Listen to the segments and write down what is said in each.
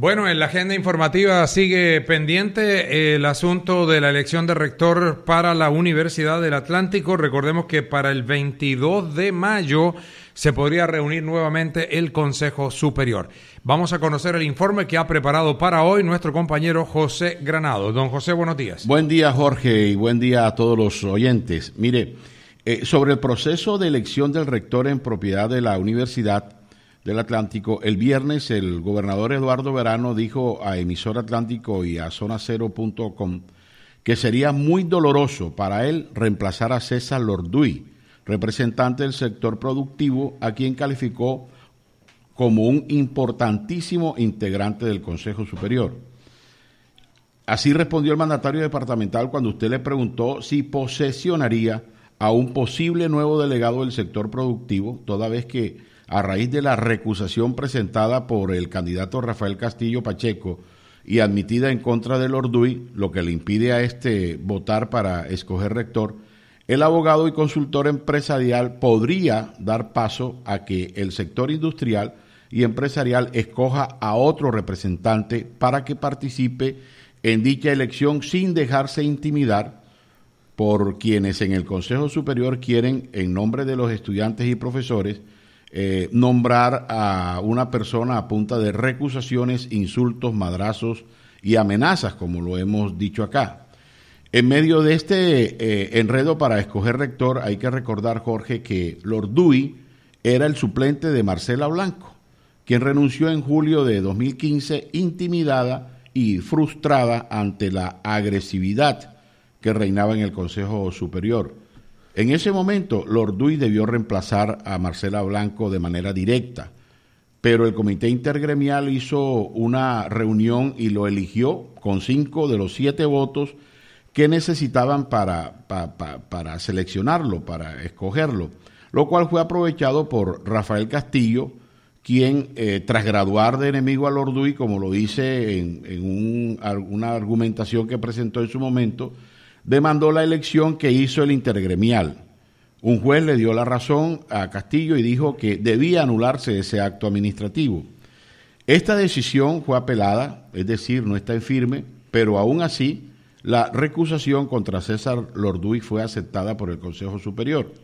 Bueno, en la agenda informativa sigue pendiente el asunto de la elección de rector para la Universidad del Atlántico. Recordemos que para el 22 de mayo se podría reunir nuevamente el Consejo Superior. Vamos a conocer el informe que ha preparado para hoy nuestro compañero José Granado. Don José, buenos días. Buen día, Jorge, y buen día a todos los oyentes. Mire, sobre el proceso de elección del rector en propiedad de la Universidad del Atlántico, el viernes el gobernador Eduardo Verano dijo a Emisor Atlántico y a zonacero.com que sería muy doloroso para él reemplazar a César Lorduy, representante del sector productivo, a quien calificó como un importantísimo integrante del Consejo Superior. Así respondió el mandatario departamental cuando usted le preguntó si posesionaría a un posible nuevo delegado del sector productivo, toda vez que a raíz de la recusación presentada por el candidato Rafael Castillo Pacheco y admitida en contra de Lorduy, lo que le impide a este votar para escoger rector, el abogado y consultor empresarial podría dar paso a que el sector industrial y empresarial escoja a otro representante para que participe en dicha elección sin dejarse intimidar por quienes en el Consejo Superior quieren, en nombre de los estudiantes y profesores, nombrar a una persona a punta de recusaciones, insultos, madrazos y amenazas, como lo hemos dicho acá. En medio de este enredo para escoger rector, hay que recordar, Jorge, que Lorduy era el suplente de Marcela Blanco, quien renunció en julio de 2015 intimidada y frustrada ante la agresividad que reinaba en el Consejo Superior. En ese momento, Lorduy debió reemplazar a Marcela Blanco de manera directa, pero el comité intergremial hizo una reunión y lo eligió con 5 de los 7 votos que necesitaban para seleccionarlo, para escogerlo, lo cual fue aprovechado por Rafael Castillo, quien tras graduar de enemigo a Lorduy, como lo dice en una argumentación que presentó en su momento, demandó la elección que hizo el intergremial. Un juez le dio la razón a Castillo y dijo que debía anularse ese acto administrativo. Esta decisión fue apelada, es decir, no está en firme, pero aún así la recusación contra César Lorduy fue aceptada por el Consejo Superior.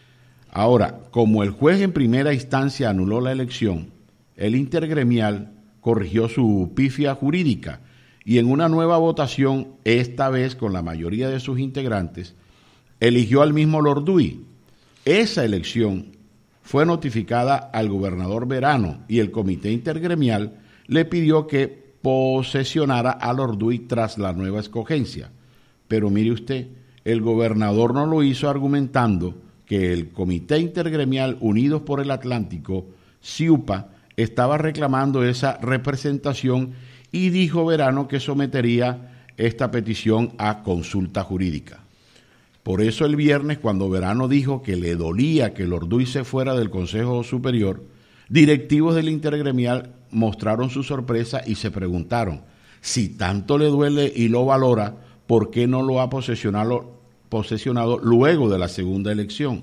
Ahora, como el juez en primera instancia anuló la elección, el intergremial corrigió su pifia jurídica y en una nueva votación, esta vez con la mayoría de sus integrantes, eligió al mismo Lorduy. Esa elección fue notificada al gobernador Verano y el comité intergremial le pidió que posesionara a Lorduy tras la nueva escogencia. Pero mire usted, el gobernador no lo hizo argumentando que el comité intergremial Unidos por el Atlántico, CIUPA, estaba reclamando esa representación y dijo Verano que sometería esta petición a consulta jurídica. Por eso el viernes, cuando Verano dijo que le dolía que Lorduy se fuera del Consejo Superior, directivos del intergremial mostraron su sorpresa y se preguntaron, si tanto le duele y lo valora, ¿por qué no lo ha posesionado luego de la segunda elección?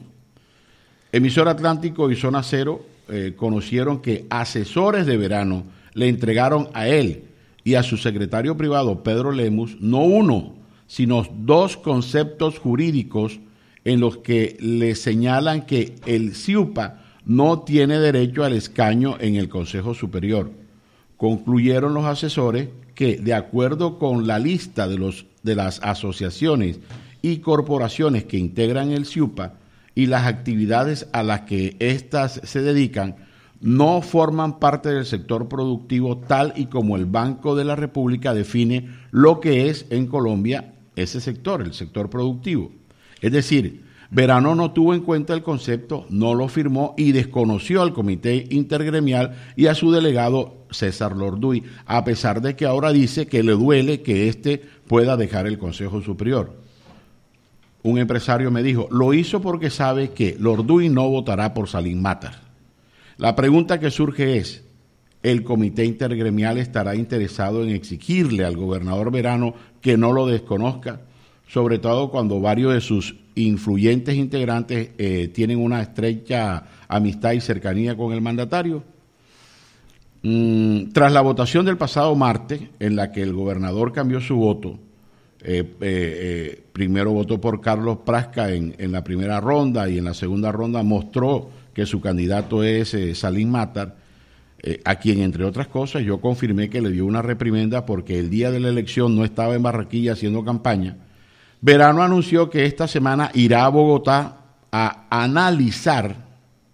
Emisor Atlántico y Zona Cero conocieron que asesores de Verano le entregaron a él y a su secretario privado, Pedro Lemus, no uno, sino 2 conceptos jurídicos en los que le señalan que el CIUPA no tiene derecho al escaño en el Consejo Superior. Concluyeron los asesores que, de acuerdo con la lista de las asociaciones y corporaciones que integran el CIUPA y las actividades a las que éstas se dedican, no forman parte del sector productivo tal y como el Banco de la República define lo que es en Colombia ese sector, el sector productivo. Es decir, Verano no tuvo en cuenta el concepto, no lo firmó y desconoció al comité intergremial y a su delegado César Lorduy, a pesar de que ahora dice que le duele que éste pueda dejar el Consejo Superior. Un empresario me dijo, lo hizo porque sabe que Lorduy no votará por Salim Matar. La pregunta que surge es, ¿el comité intergremial estará interesado en exigirle al gobernador Verano que no lo desconozca? Sobre todo cuando varios de sus influyentes integrantes tienen una estrecha amistad y cercanía con el mandatario. Tras la votación del pasado martes, en la que el gobernador cambió su voto, primero votó por Carlos Prasca en la primera ronda y en la segunda ronda mostró que su candidato es Salim Matar, a quien, entre otras cosas, yo confirmé que le dio una reprimenda porque el día de la elección no estaba en Barranquilla haciendo campaña. Verano anunció que esta semana irá a Bogotá a analizar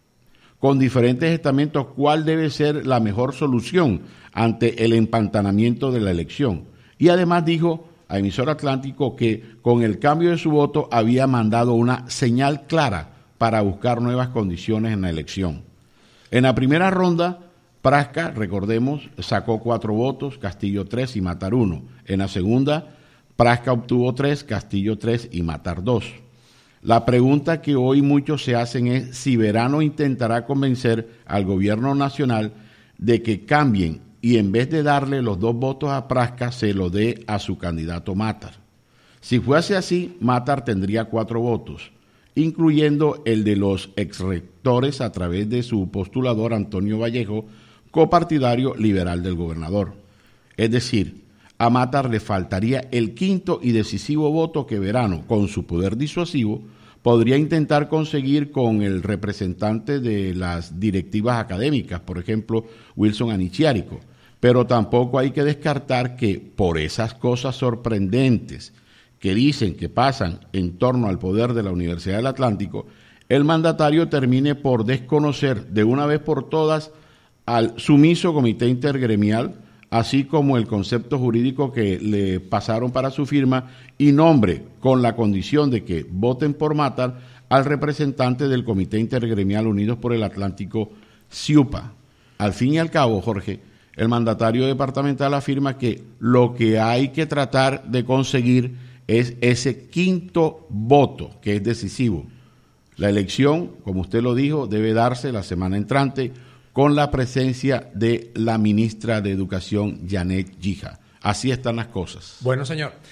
con diferentes estamentos cuál debe ser la mejor solución ante el empantanamiento de la elección. Y además dijo a Emisora Atlántico que con el cambio de su voto había mandado una señal clara para buscar nuevas condiciones en la elección. En la primera ronda, Prasca, recordemos, sacó 4 votos, Castillo 3 y Matar 1. En la segunda, Prasca obtuvo 3, Castillo 3 y Matar 2. La pregunta que hoy muchos se hacen es si Verano intentará convencer al gobierno nacional de que cambien y en vez de darle los 2 votos a Prasca, se lo dé a su candidato Matar. Si fuese así, Matar tendría 4 votos, incluyendo el de los exrectores a través de su postulador Antonio Vallejo, copartidario liberal del gobernador. Es decir, a Matar le faltaría el quinto y decisivo voto que Verano, con su poder disuasivo, podría intentar conseguir con el representante de las directivas académicas, por ejemplo, Wilson Anichiarico. Pero tampoco hay que descartar que por esas cosas sorprendentes que dicen que pasan en torno al poder de la Universidad del Atlántico, el mandatario termine por desconocer de una vez por todas al sumiso comité intergremial, así como el concepto jurídico que le pasaron para su firma y nombre, con la condición de que voten por Matar, al representante del Comité Intergremial Unidos por el Atlántico, CIUPA. Al fin y al cabo, Jorge, el mandatario departamental afirma que lo que hay que tratar de conseguir es ese quinto voto, que es decisivo. La elección, como usted lo dijo, debe darse la semana entrante, con la presencia de la ministra de Educación, Janet Gija. Así están las cosas. Bueno, señor.